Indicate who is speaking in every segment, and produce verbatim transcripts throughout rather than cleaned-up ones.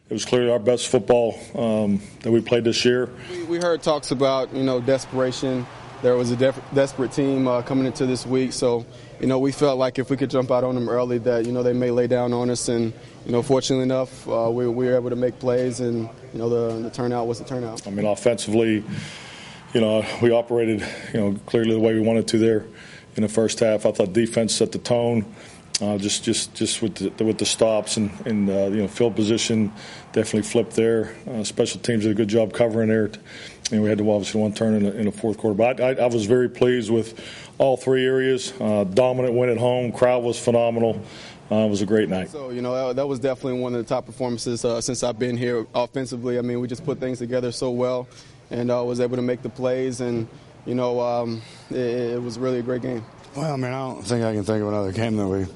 Speaker 1: it was clearly our best football um, that we played this year.
Speaker 2: We, we heard talks about, you know, desperation. There was a def- desperate team uh, coming into this week, so, you know, we felt like if we could jump out on them early that, you know, they may lay down on us. And, you know, fortunately enough, uh, we, we were able to make plays, and, you know, the, the turnout was the turnout.
Speaker 1: I mean, offensively, you know, we operated, you know, clearly the way we wanted to there in the first half. I thought defense set the tone. Uh, just, just, just with the, with the stops and, and uh, you know, field position, definitely flipped there. Uh, special teams did a good job covering there, and we had to obviously one turn in the, in the fourth quarter. But I, I, I was very pleased with all three areas. Uh, dominant win at home. Crowd was phenomenal. Uh, it was a great night.
Speaker 2: So, you know, that, that was definitely one of the top performances uh, since I've been here offensively. I mean, we just put things together so well, and uh, was able to make the plays, and you know, um, it, it was really a great game.
Speaker 3: Well, I mean, I don't think I can think of another game that we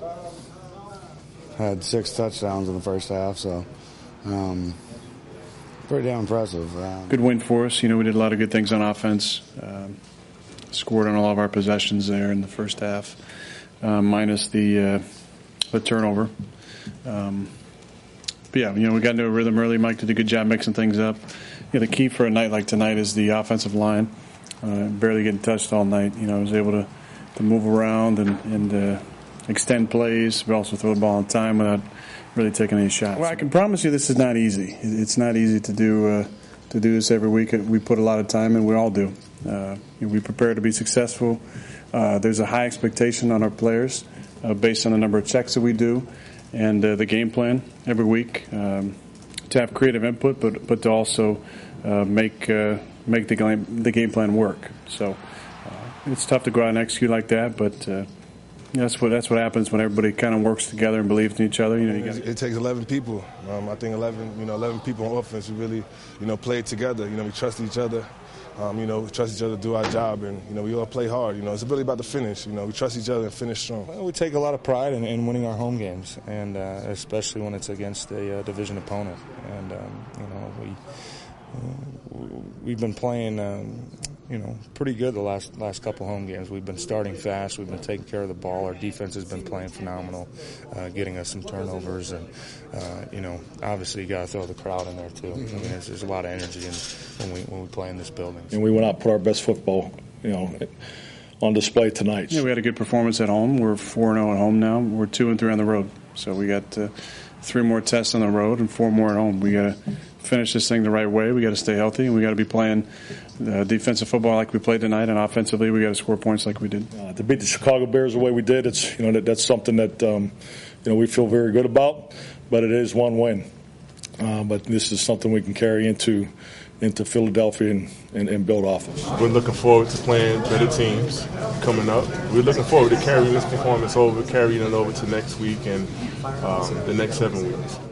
Speaker 3: had six touchdowns in the first half, so um, pretty damn impressive. Um,
Speaker 4: good win for us. You know, we did a lot of good things on offense. Um, scored on all of our possessions there in the first half, uh, minus the uh, the turnover. Um, but yeah, you know, we got into a rhythm early. Mike did a good job mixing things up. You know, the key for a night like tonight is the offensive line. Uh, barely getting touched all night. You know, I was able to. to move around and, and uh, extend plays, but also throw the ball on time without really taking any shots. Well, I can promise you this is not easy. It's not easy to do uh, to do this every week. We put a lot of time in. We all do. Uh, we prepare to be successful. Uh, there's a high expectation on our players uh, based on the number of checks that we do and uh, the game plan every week um, to have creative input, but but to also uh, make uh, make the game the game plan work. So. It's tough to go out and execute like that, but uh, that's what that's what happens when everybody kind of works together and believes in each other. You know, you
Speaker 5: it, it takes eleven people. Um, I think eleven, you know, eleven people on offense. We really, you know, play together. You know, we trust each other. Um, you know, we trust each other to do our job, and you know, we all play hard. You know, it's really about the finish. You know, we trust each other and finish strong.
Speaker 6: Well, we take a lot of pride in, in winning our home games, and uh, especially when it's against a uh, division opponent. And um, you know, we uh, we've been playing. Um, You know, pretty good the last last couple home games. We've been starting fast. We've been taking care of the ball. Our defense has been playing phenomenal, uh, getting us some turnovers. And, uh, you know, obviously you got to throw the crowd in there, too. I mean, there's, there's a lot of energy in, when, we, when we play in this building.
Speaker 1: And we went out and put our best football, you know, on display tonight.
Speaker 4: Yeah, we had a good performance at home. We're four and oh at home now. We're two and three on the road. So we got uh, three more tests on the road and four more at home. We got to finish this thing the right way. We got to stay healthy, and we got to be playing uh, defensive football like we played tonight, and offensively we got to score points like we did.
Speaker 1: Uh, to beat the Chicago Bears the way we did, it's you know that, that's something that um, you know we feel very good about. But it is one win. Uh, but this is something we can carry into into Philadelphia and, and, and build off of.
Speaker 7: We're looking forward to playing better teams coming up. We're looking forward to carrying this performance over, carrying it over to next week and um, the next seven weeks.